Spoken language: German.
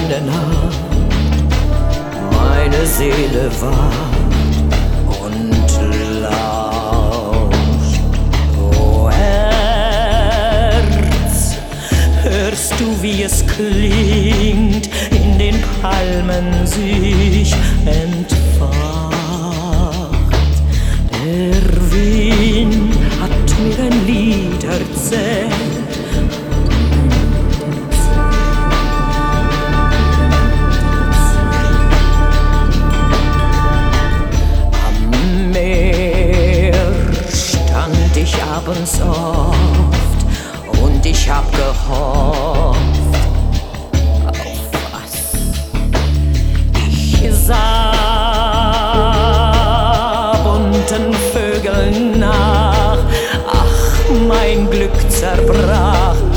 der Nacht meine Seele wacht und lauscht. O Herz, hörst du, wie es klingt, in den Palmen sich entfacht? Der Wind hat mir ein Lied erzählt. Abends oft und ich hab gehofft auf was. Ich sah bunten Vögeln nach, ach, mein Glück zerbrach.